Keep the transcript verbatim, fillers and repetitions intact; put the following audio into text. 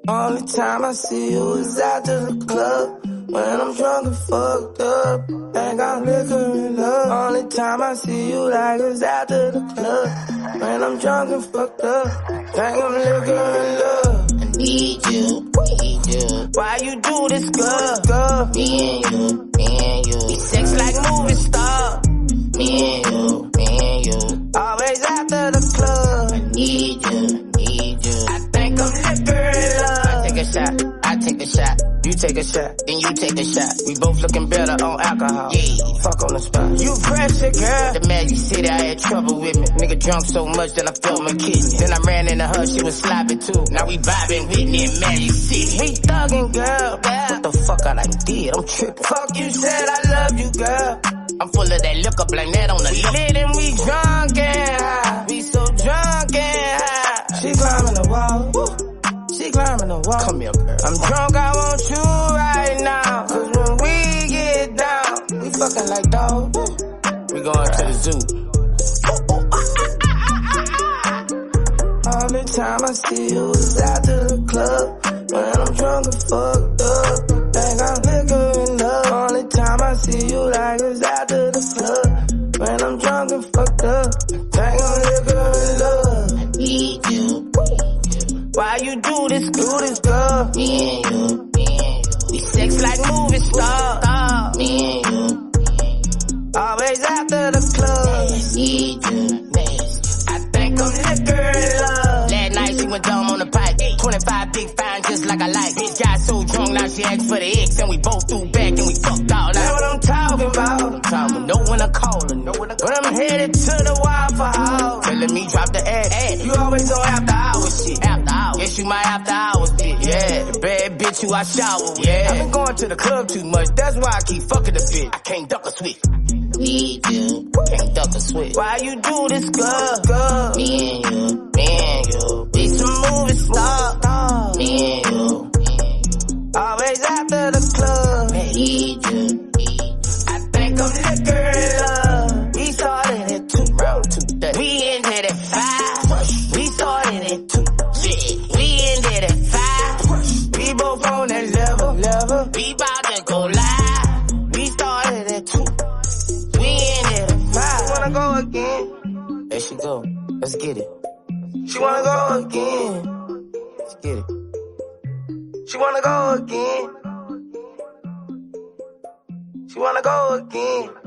Only time I see you is after the club. When I'm drunk and fucked up, think I'm liquor in love. Only time I see you like is after the club. When I'm drunk and fucked up, think I'm liquor in love. I need you, need you. Why you do this, girl? girl? Me and you, me and you. We sex like movie star. Me and you, me and you. Always after the club. I need you, need you. I think I'm liquor in love. I take a shot, I take a shot. You take a shot, then you take a shot. We both looking better on alcohol. Yeah, fuck on the spot. You pressure, girl. The Magic City, I had trouble with me. Nigga drunk so much that I felt my kidney. Then I ran into her, she was sloppy too. Now we vibing Whitney in Magic City. We thuggin', girl. What the fuck I done did? I'm trippin'. Fuck you said I love you, girl. I'm full of that liquor, blame that on the we lip. Lit and we drunk and high. We so drunk and high. She climbing the wall. Woo. She climbing the wall. Come here, girl. I'm drunk, I want you right now. Cause when we get down, we fucking like dogs. We going to the zoo. All the time I see you is after the club. When I'm drunk and fucked up, think I'm liquor in love. Only time I see you like is after the club. When I'm drunk and fucked up, think I'm liquor in love. I need you. Why you do this, do this, girl? Me and you, me and you. We sex like movie stars. Me and you. Always after the club. I need you. I think I'm liquor in love. Last night she went dumb on the pipe. twenty-five big fine just like I like. Bitch got so drunk now she asked for the X. And we both threw back and we fucked all night. Know what I'm talking about? I'm talking, know when I call her. Know when, I when I'm headed to the Waffle House. Telling me drop the ad. You always on after hours shit. After hours. Guess you my after hours bitch. Yeah. The bad bitch who I shower with. Yeah. I been going to the club too much. That's why I keep fucking the bitch. I can't duck a switch. Need you. Can't duck a switch. Why you do this, girl? girl? Me and you. Me and you. Be some movie star. Me and you. Always after the club. Need you. I think I'm liquor in love. We started at two. Round two. That. We ended at five. We started at two. Shit. We ended at five. We both on that level. level. We about to go live. We started at two. We ended at five. She wanna go again. There she go. Let's get it. She wanna go again. Let's get it. She wanna go again. She wanna go again.